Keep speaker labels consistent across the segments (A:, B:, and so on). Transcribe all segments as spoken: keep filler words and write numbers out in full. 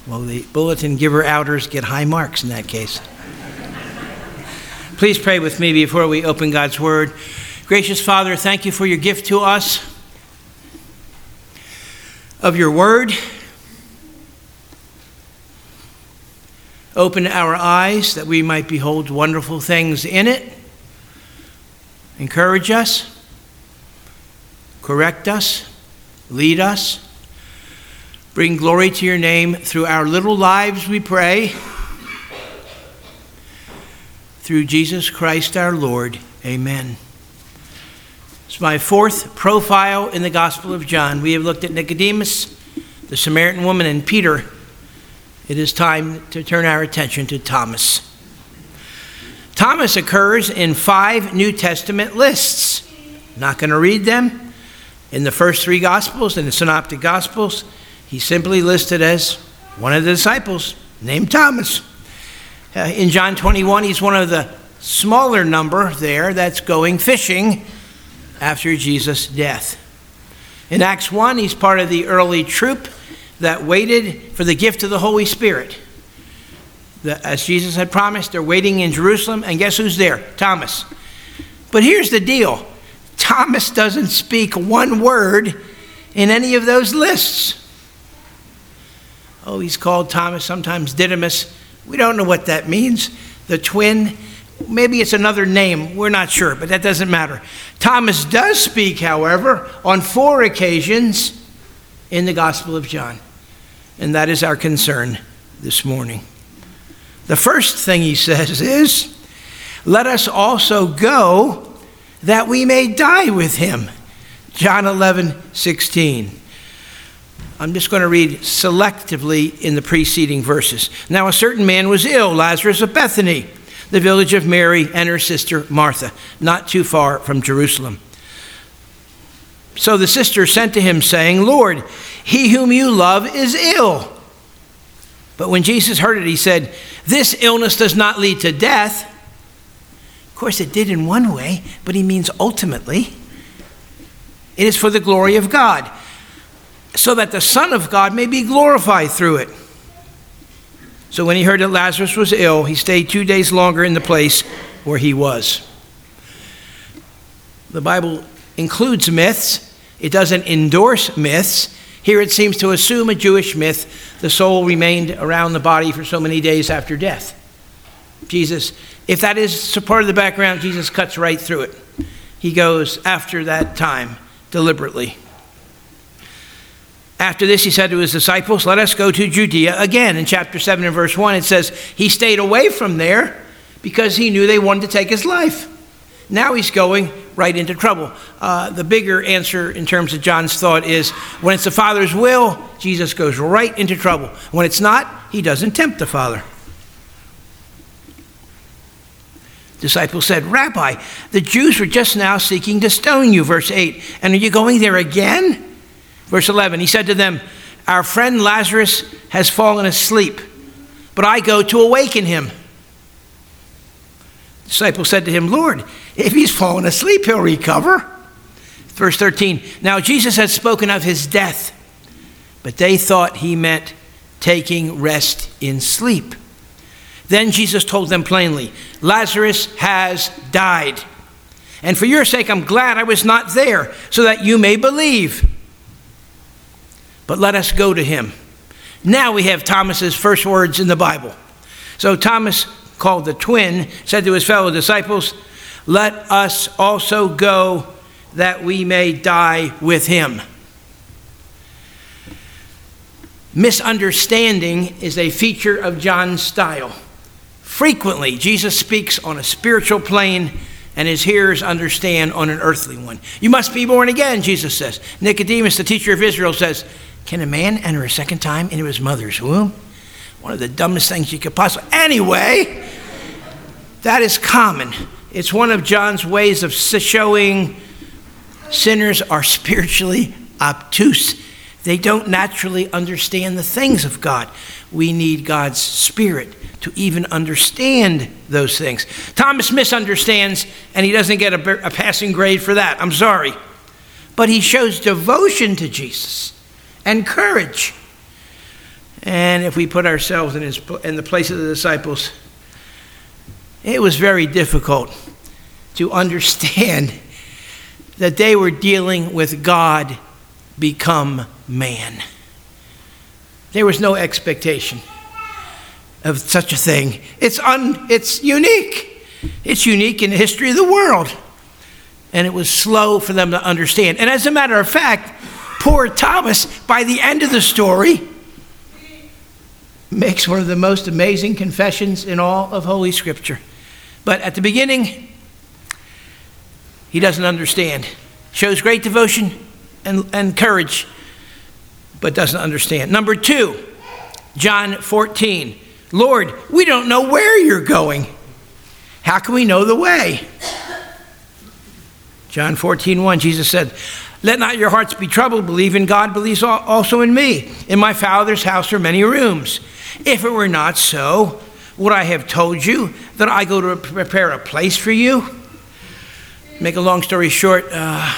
A: Well, the bulletin giver outers get high marks in that case. Please pray with me before we open God's Word. Gracious Father, thank you for your gift to us of your Word. Open our eyes that we might behold wonderful things in it. Encourage us, correct us, lead us. Bring glory to your name through our little lives, we pray. Through Jesus Christ our Lord. Amen. It's my fourth profile in the Gospel of John. We have looked at Nicodemus, the Samaritan woman, and Peter. It is time to turn our attention to Thomas. Thomas occurs in five New Testament lists. Not going to read them. In the first three Gospels, in the Synoptic Gospels, he's simply listed as one of the disciples named Thomas. Uh, in John twenty-one, he's one of the smaller number there that's going fishing after Jesus' death. In Acts one, he's part of the early troop that waited for the gift of the Holy Spirit. The, as Jesus had promised, they're waiting in Jerusalem, and guess who's there? Thomas. But here's the deal. Thomas doesn't speak one word in any of those lists. Oh, he's called Thomas, sometimes Didymus. We don't know what that means. The twin, maybe it's another name. We're not sure, but that doesn't matter. Thomas does speak, however, on four occasions in the Gospel of John. And that is our concern this morning. The first thing he says is, let us also go that we may die with him. John eleven sixteen. I'm just going to read selectively in the preceding verses. Now a certain man was ill, Lazarus of Bethany, the village of Mary and her sister Martha, not too far from Jerusalem. So the sister sent to him, saying, Lord, he whom you love is ill. But when Jesus heard it, he said, this illness does not lead to death. Of course, it did in one way, but he means ultimately. It is for the glory of God, so that the Son of God may be glorified through it. So when he heard that Lazarus was ill, he stayed two days longer in the place where he was. The Bible includes myths. It doesn't endorse myths. Here it seems to assume a Jewish myth. The soul remained around the body for so many days after death. Jesus, if that is part of the background, Jesus cuts right through it. He goes after that time deliberately. After this, he said to his disciples, let us go to Judea. Again, in chapter seven and verse one, it says he stayed away from there because he knew they wanted to take his life. Now he's going right into trouble. Uh, the bigger answer in terms of John's thought is when it's the Father's will, Jesus goes right into trouble. When it's not, he doesn't tempt the Father. Disciples said, Rabbi, the Jews were just now seeking to stone you, verse eight, and are you going there again? Verse eleven, he said to them, our friend Lazarus has fallen asleep, but I go to awaken him. The disciples said to him, Lord, if he's fallen asleep, he'll recover. Verse thirteen, now Jesus had spoken of his death, but they thought he meant taking rest in sleep. Then Jesus told them plainly, Lazarus has died. And for your sake, I'm glad I was not there, so that you may believe. But let us go to him. Now we have Thomas's first words in the Bible. So Thomas, called the twin, said to his fellow disciples, let us also go that we may die with him. Misunderstanding is a feature of John's style. Frequently, Jesus speaks on a spiritual plane and his hearers understand on an earthly one. You must be born again, Jesus says. Nicodemus, the teacher of Israel, says, can a man enter a second time into his mother's womb? One of the dumbest things you could possibly... Anyway, that is common. It's one of John's ways of showing sinners are spiritually obtuse. They don't naturally understand the things of God. We need God's Spirit to even understand those things. Thomas misunderstands, and he doesn't get a, a passing grade for that. I'm sorry. But he shows devotion to Jesus and courage. And if we put ourselves in, his, in the place of the disciples, it was very difficult to understand that they were dealing with God become man. There was no expectation of such a thing. It's un, it's unique. It's unique in the history of the world. And it was slow for them to understand. And as a matter of fact, poor Thomas, by the end of the story, makes one of the most amazing confessions in all of Holy Scripture. But at the beginning, he doesn't understand. Shows great devotion and, and courage, but doesn't understand. Number two, John fourteen. Lord, we don't know where you're going. How can we know the way? John fourteen one, Jesus said, let not your hearts be troubled. Believe in God, believe also in me. In my Father's house are many rooms. If it were not so, would I have told you that I go to prepare a place for you? Make a long story short, uh,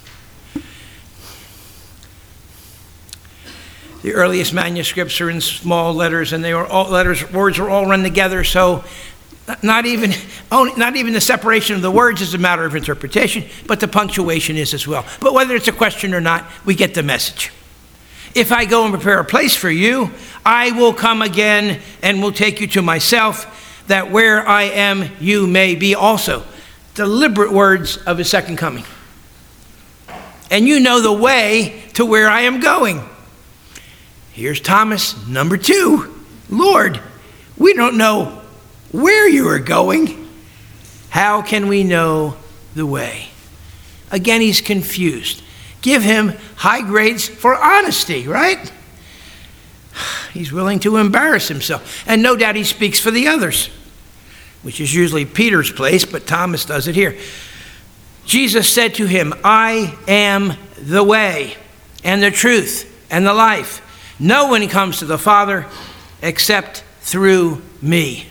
A: the earliest manuscripts are in small letters, and they were all letters, words were all run together, so not even, only, not even the separation of the words is a matter of interpretation, but the punctuation is as well. But whether it's a question or not, we get the message. If I go and prepare a place for you, I will come again and will take you to myself, that where I am, you may be also. Deliberate words of his second coming. And you know the way to where I am going. Here's Thomas, number two. Lord, we don't know where you are going. How can we know the way? Again, he's confused. Give him high grades for honesty, right? He's willing to embarrass himself. And no doubt he speaks for the others, which is usually Peter's place, but Thomas does it here. Jesus said to him, I am the way and the truth and the life. No one comes to the Father except through me.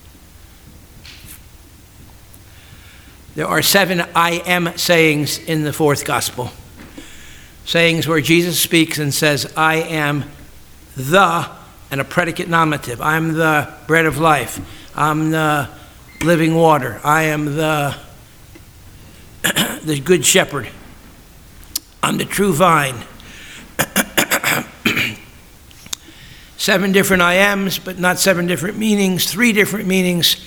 A: There are seven I am sayings in the fourth gospel. Sayings where Jesus speaks and says, I am the, and a predicate nominative. I'm the bread of life. I'm the living water. I am the, the good shepherd. I'm the true vine. Seven different I ams, but not seven different meanings, three different meanings.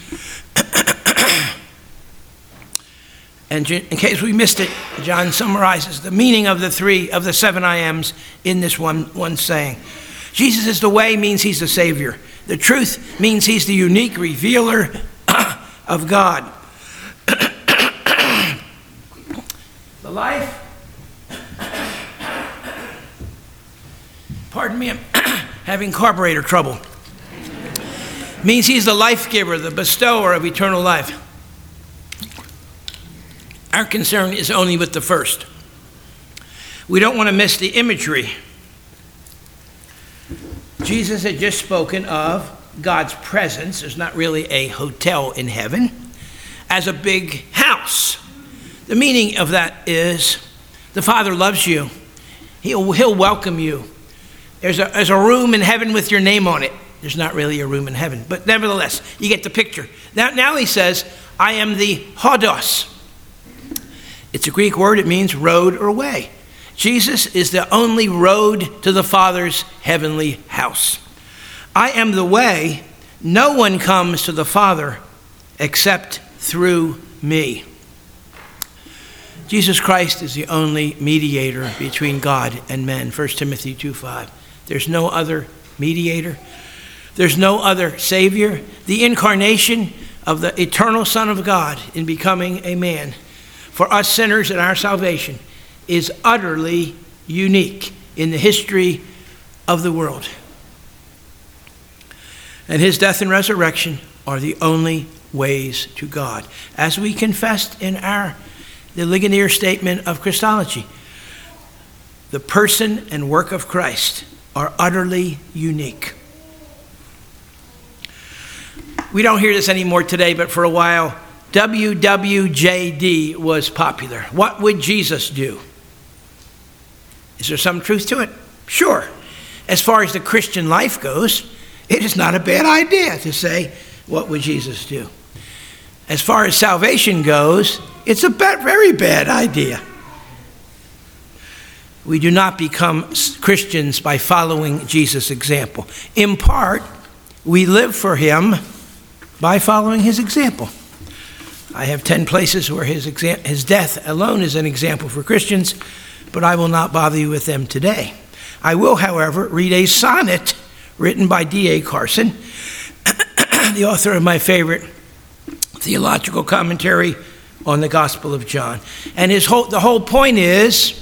A: And in case we missed it, John summarizes the meaning of the three, of the seven I ams in this one, one saying. Jesus is the way means he's the Savior. The truth means he's the unique revealer of God. The life, pardon me, I'm having carburetor trouble, means he's the life giver, the bestower of eternal life. Our concern is only with the first. We don't want to miss the imagery. Jesus had just spoken of God's presence. There's not really a hotel in heaven, as a big house. The meaning of that is the Father loves you. He'll, he'll welcome you. There's a, there's a room in heaven with your name on it. There's not really a room in heaven, but nevertheless, you get the picture. Now, now he says, I am the hodos. It's a Greek word. It means road or way. Jesus is the only road to the Father's heavenly house. I am the way. No one comes to the Father except through me. Jesus Christ is the only mediator between God and men. First Timothy two five. There's no other mediator. There's no other Savior. The incarnation of the eternal Son of God in becoming a man for us sinners and our salvation is utterly unique in the history of the world. And his death and resurrection are the only ways to God. As we confessed in our the Ligonier statement of Christology, the person and work of Christ are utterly unique. We don't hear this anymore today, but for a while, W W J D was popular. What would Jesus do? Is there some truth to it? Sure. as far as the Christian life goes, it is not a bad idea to say, what would Jesus do? As far as salvation goes, it's a very bad idea. We do not become Christians by following Jesus' example. In part, we live for him by following his example. I have ten places where his, exa- his death alone is an example for Christians, but I will not bother you with them today. I will, however, read a sonnet written by D A Carson, the author of my favorite theological commentary on the Gospel of John. And his whole, the whole point is,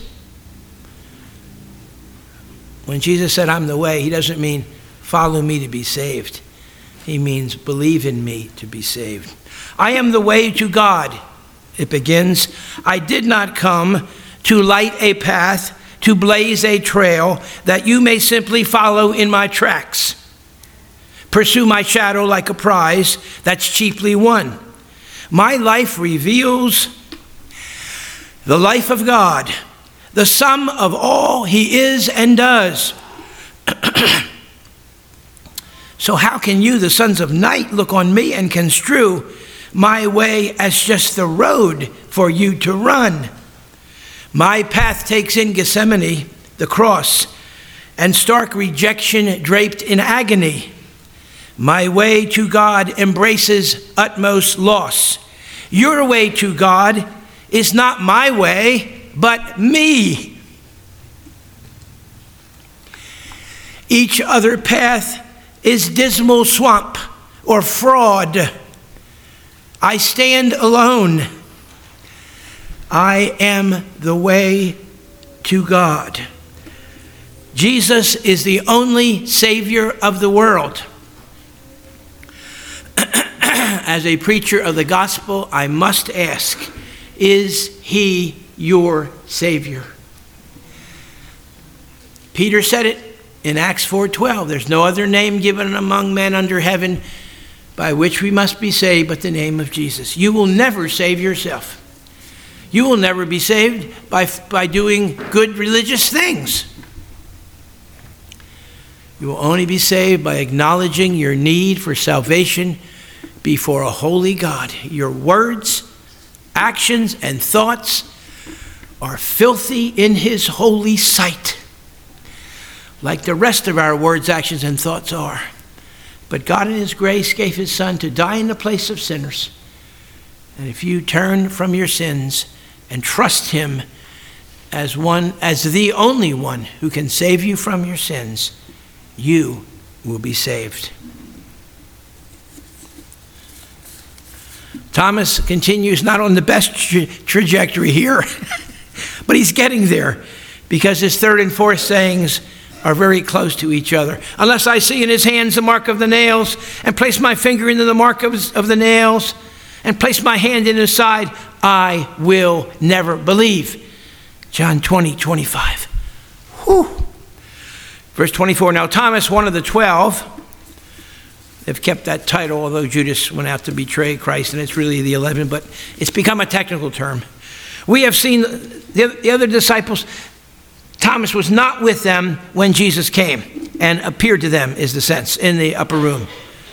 A: when Jesus said, I'm the way, he doesn't mean follow me to be saved. He means believe in me to be saved. I am the way to God, it begins. I did not come to light a path, to blaze a trail, that you may simply follow in my tracks. Pursue my shadow like a prize that's cheaply won. My life reveals the life of God, the sum of all he is and does. So how can you, the sons of night, look on me and construe my way as just the road for you to run? My path takes in Gethsemane, the cross, and stark rejection draped in agony. My way to God embraces utmost loss. Your way to God is not my way, but me. Each other path is dismal swamp or fraud. I stand alone. I am the way to God. Jesus is the only Savior of the world. As a preacher of the gospel, I must ask, is he your Savior? Peter said it in Acts four twelve. There's no other name given among men under heaven by which we must be saved but the name of Jesus. You will never save yourself. You will never be saved by, by doing good religious things. You will only be saved by acknowledging your need for salvation before a holy God. Your words, actions, and thoughts are filthy in his holy sight, like the rest of our words, actions, and thoughts are. But God in his grace gave his Son to die in the place of sinners. And if you turn from your sins and trust him as one, as the only one who can save you from your sins, you will be saved. Thomas continues not on the best tra- trajectory here, but he's getting there because his third and fourth sayings are very close to each other. Unless I see in his hands the mark of the nails, and place my finger into the mark of, his, of the nails, and place my hand in his side, I will never believe. John twenty, twenty-five. Whew. Verse twenty-four, now Thomas, one of the twelve, they've kept that title, although Judas went out to betray Christ, and it's really the eleven, but it's become a technical term. We have seen the, the other disciples. Thomas was not with them when Jesus came and appeared to them, is the sense, in the upper room.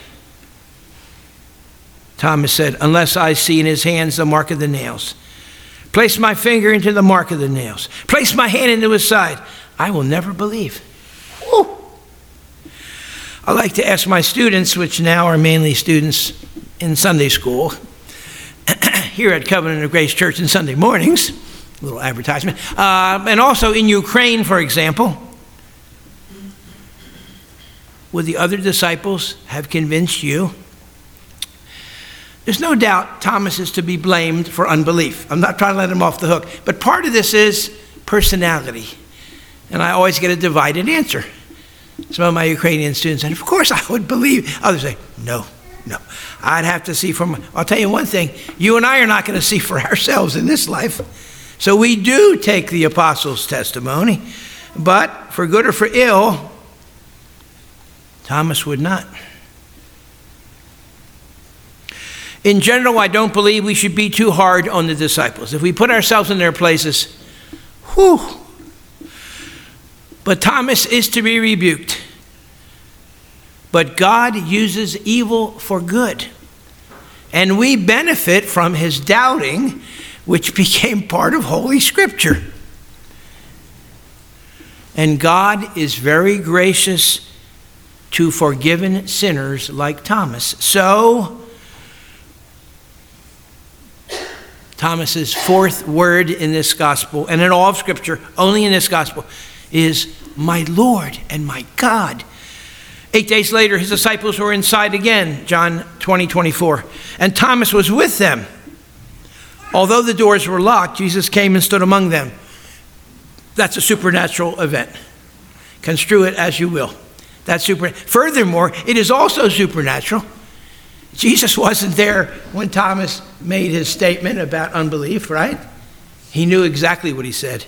A: Thomas said, unless I see in his hands the mark of the nails, place my finger into the mark of the nails, place my hand into his side, I will never believe. Woo. I like to ask my students, which now are mainly students in Sunday school, here at Covenant of Grace Church in Sunday mornings, a little advertisement, uh, and also in Ukraine, for example, would the other disciples have convinced you? There's no doubt Thomas is to be blamed for unbelief. I'm not trying to let him off the hook, but part of this is personality, and I always get a divided answer. Some of my Ukrainian students said, of course I would believe. Others say, no, no. I'd have to see from, I'll tell you one thing, you and I are not going to see for ourselves in this life. So we do take the apostles' testimony, but for good or for ill, Thomas would not. In general, I don't believe we should be too hard on the disciples. If we put ourselves in their places, whew. But Thomas is to be rebuked. But God uses evil for good. And we benefit from his doubting, which became part of Holy Scripture. And God is very gracious to forgiven sinners like Thomas. So, Thomas's fourth word in this gospel, and in all of Scripture, only in this gospel, is my Lord and my God. Eight days later, his disciples were inside again, John twenty, twenty-four, and Thomas was with them. Although the doors were locked, Jesus came and stood among them. That's a supernatural event. Construe it as you will. That's super. Furthermore, it is also supernatural. Jesus wasn't there when Thomas made his statement about unbelief, right? He knew exactly what he said.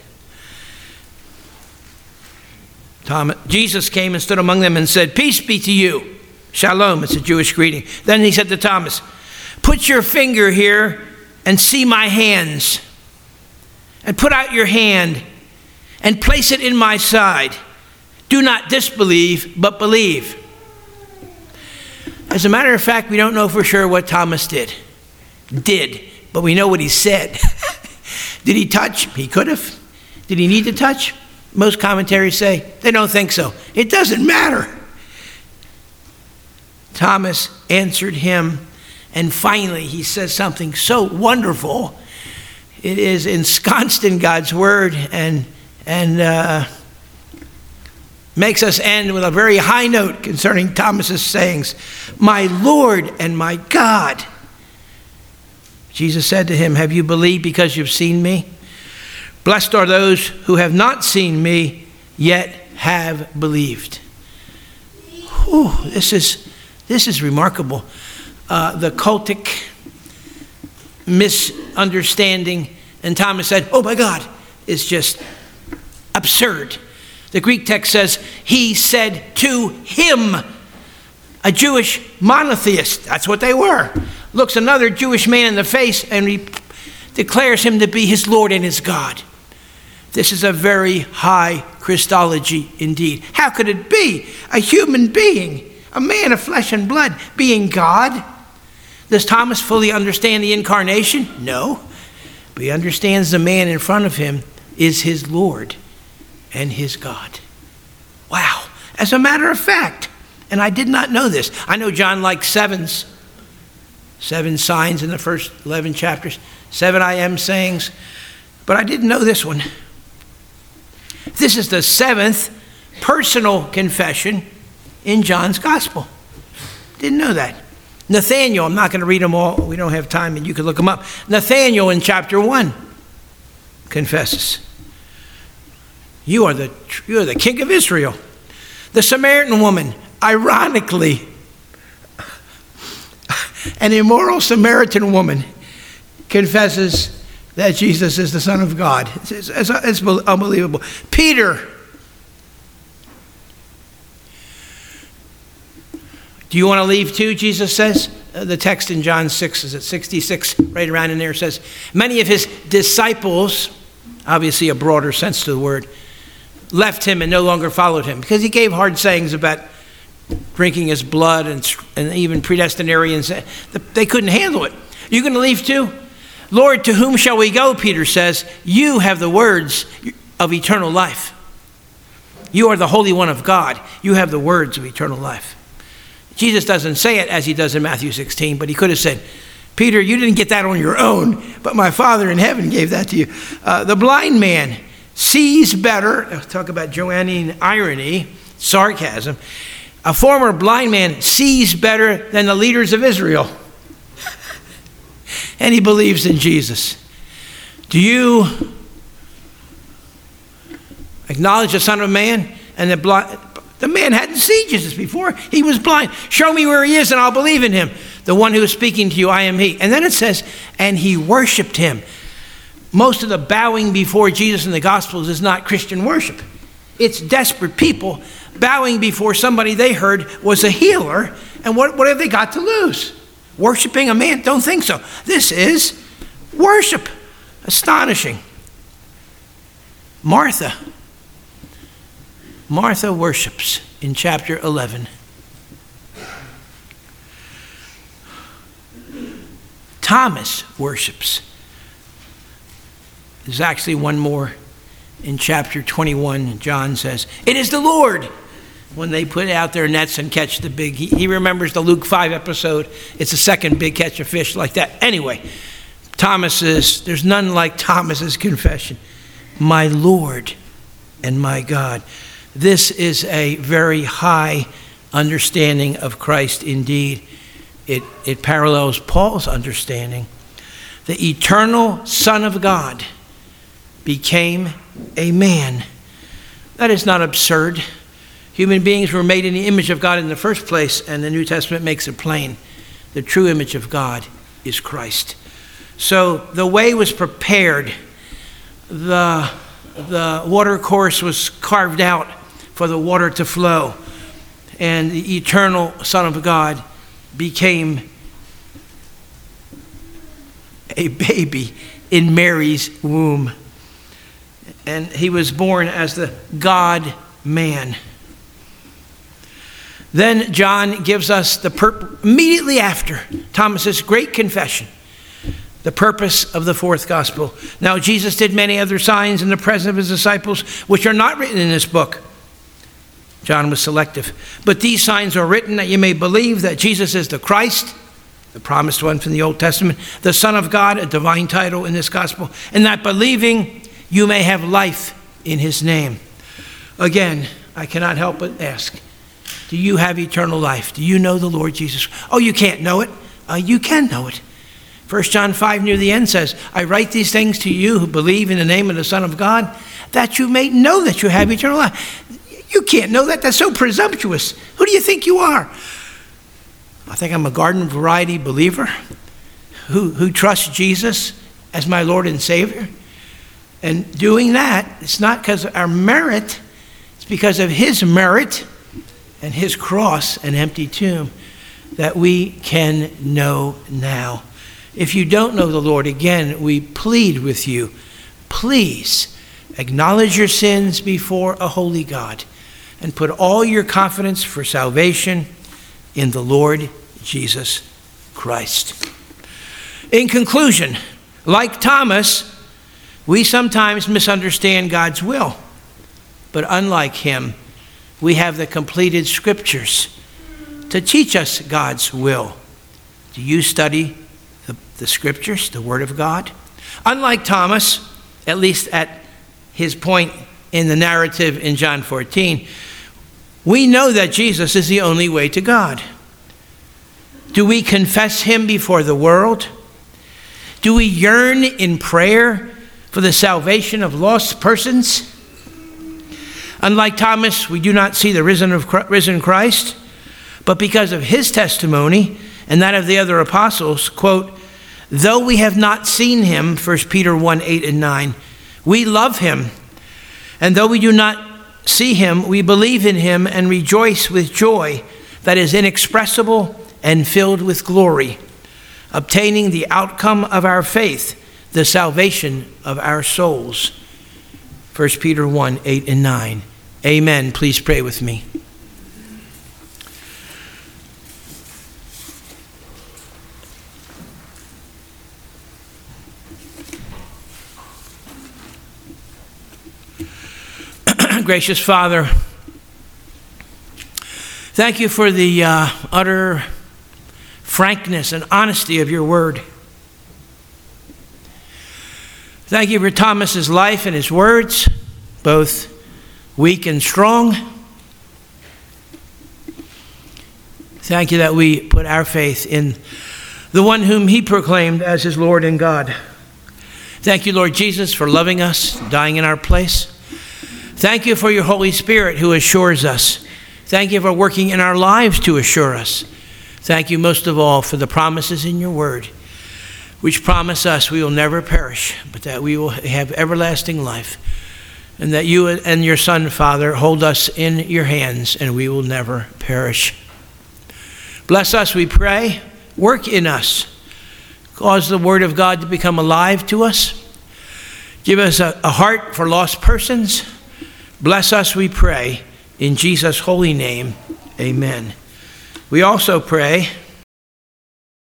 A: Thomas, Jesus came and stood among them and said, peace be to you. Shalom, it's a Jewish greeting. Then he said to Thomas, put your finger here and see my hands. And put out your hand and place it in my side. Do not disbelieve, but believe. As a matter of fact, we don't know for sure what Thomas did. Did, but we know what he said. Did he touch? He could have. Did he need to touch? Most commentaries say they don't think so. It doesn't matter. Thomas answered him, and finally he says something so wonderful. It is ensconced in God's word and and uh, makes us end with a very high note concerning Thomas's sayings. My Lord and my God. Jesus said to him, have you believed because you've seen me? Blessed are those who have not seen me, yet have believed. Whew, this is, this is remarkable. Uh, the cultic misunderstanding, and Thomas said, oh my God, is just absurd. The Greek text says, he said to him, a Jewish monotheist, that's what they were, looks another Jewish man in the face and he declares him to be his Lord and his God. This is a very high Christology indeed. How could it be? A human being, a man of flesh and blood, being God? Does Thomas fully understand the incarnation? No. But he understands the man in front of him is his Lord and his God. Wow. As a matter of fact, and I did not know this. I know John likes sevens. Seven signs in the first eleven chapters. Seven I am sayings. But I didn't know this one. This is the seventh personal confession in John's gospel. Didn't know that. Nathaniel, I'm not going to read them all. We don't have time, and you can look them up. Nathaniel in chapter one confesses, you are the, you are the king of Israel. The Samaritan woman, ironically, an immoral Samaritan woman confesses that Jesus is the Son of God. It's, it's, it's unbelievable. Peter. Do you want to leave too, Jesus says? Uh, the text in John six, is it sixty-six, right around in there, says, many of his disciples, obviously a broader sense to the word, left him and no longer followed him because he gave hard sayings about drinking his blood and, and even predestinarians. They couldn't handle it. You going to leave too? Lord, to whom shall we go? Peter says, you have the words of eternal life. You are the Holy One of God. You have the words of eternal life. Jesus doesn't say it as he does in Matthew sixteen, but he could have said, Peter, you didn't get that on your own, but my Father in heaven gave that to you. Uh, the blind man sees better. Talk about Johannine irony, sarcasm. A former blind man sees better than the leaders of Israel. And he believes in Jesus. Do you acknowledge the Son of Man? And the blind, the man hadn't seen Jesus before. He was blind. Show me where he is and I'll believe in him. The one who is speaking to you, I am he. And then it says, and he worshiped him. Most of the bowing before Jesus in the Gospels is not Christian worship. It's desperate people bowing before somebody they heard was a healer. And what, what have they got to lose? Worshiping a man? Don't think so. This is worship. Astonishing. Martha. Martha worships in chapter eleven. Thomas worships. There's actually one more in chapter twenty-one. John says, "It is the Lord." When they put out their nets and catch the big, he, he remembers the Luke five episode. It's the second big catch of fish like that. Anyway, Thomas's, there's none like Thomas's confession. My Lord and my God. This is a very high understanding of Christ indeed. It, it parallels Paul's understanding. The eternal Son of God became a man. That is not absurd. Human beings were made in the image of God in the first place, and the New Testament makes it plain. The true image of God is Christ. So the way was prepared. The, the water course was carved out for the water to flow. And the eternal Son of God became a baby in Mary's womb. And he was born as the God-man. Then John gives us the pur- immediately after Thomas's great confession, the purpose of the fourth gospel. Now Jesus did many other signs in the presence of his disciples, which are not written in this book. John was selective. But these signs are written that you may believe that Jesus is the Christ, the promised one from the Old Testament, the Son of God, a divine title in this gospel, and that believing you may have life in his name. Again, I cannot help but ask, do you have eternal life? Do you know the Lord Jesus? Oh, you can't know it. Uh, you can know it. First John five near the end says, I write these things to you who believe in the name of the Son of God, that you may know that you have eternal life. You can't know that. That's so presumptuous. Who do you think you are? I think I'm a garden variety believer who, who trusts Jesus as my Lord and Savior. And doing that, it's not because of our merit. It's because of his merit and his cross and empty tomb that we can know now. If you don't know the Lord, again, we plead with you, please acknowledge your sins before a holy God and put all your confidence for salvation in the Lord Jesus Christ. In conclusion, like Thomas, we sometimes misunderstand God's will, but unlike him, we have the completed scriptures to teach us God's will. Do you study the, the scriptures, the Word of God? Unlike Thomas, at least at his point in the narrative in John fourteen, we know that Jesus is the only way to God. Do we confess him before the world? Do we yearn in prayer for the salvation of lost persons? Unlike Thomas, we do not see the risen, of, risen Christ, but because of his testimony and that of the other apostles, quote, though we have not seen him, First Peter one, eight and nine, we love him. And though we do not see him, we believe in him and rejoice with joy that is inexpressible and filled with glory, obtaining the outcome of our faith, the salvation of our souls. First Peter one, eight and nine. Amen. Please pray with me. Gracious Father, thank you for the uh, utter frankness and honesty of your word. Thank you for Thomas's life and his words, both weak and strong. Thank you that we put our faith in the one whom he proclaimed as his Lord and God. Thank you, Lord Jesus, for loving us, dying in our place. Thank you for your Holy Spirit who assures us. Thank you for working in our lives to assure us. Thank you most of all for the promises in your word, which promise us we will never perish, but that we will have everlasting life, and that you and your Son, Father, hold us in your hands, and we will never perish. Bless us, we pray. Work in us. Cause the word of God to become alive to us. Give us a, a heart for lost persons. Bless us, we pray. In Jesus' holy name, amen. We also pray